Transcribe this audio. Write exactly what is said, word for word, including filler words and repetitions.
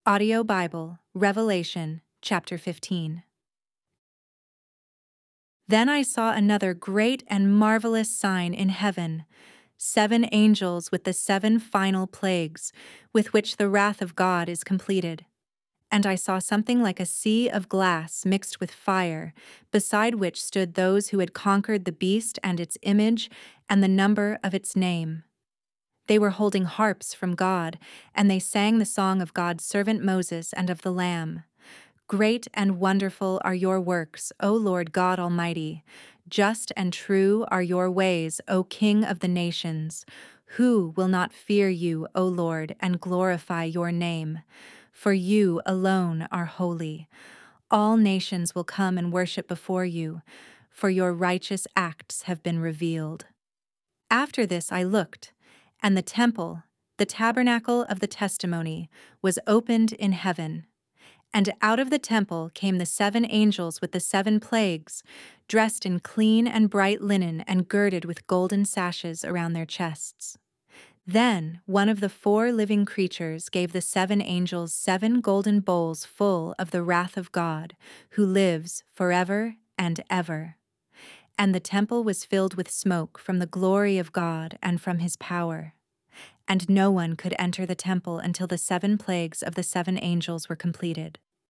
Audio Bible, Revelation, chapter fifteen. Then I saw another great and marvelous sign in heaven, seven angels with the seven final plagues, with which the wrath of God is completed. And I saw something like a sea of glass mixed with fire, beside which stood those who had conquered the beast and its image and the number of its name. They were holding harps from God, and they sang the song of God's servant Moses and of the Lamb. Great and wonderful are your works, O Lord God Almighty. Just and true are your ways, O King of the nations. Who will not fear you, O Lord, and glorify your name? For you alone are holy. All nations will come and worship before you, for your righteous acts have been revealed. After this I looked, and the temple, the tabernacle of the testimony, was opened in heaven. And out of the temple came the seven angels with the seven plagues, dressed in clean and bright linen and girded with golden sashes around their chests. Then one of the four living creatures gave the seven angels seven golden bowls full of the wrath of God, who lives forever and ever. And the temple was filled with smoke from the glory of God and from his power. And no one could enter the temple until the seven plagues of the seven angels were completed.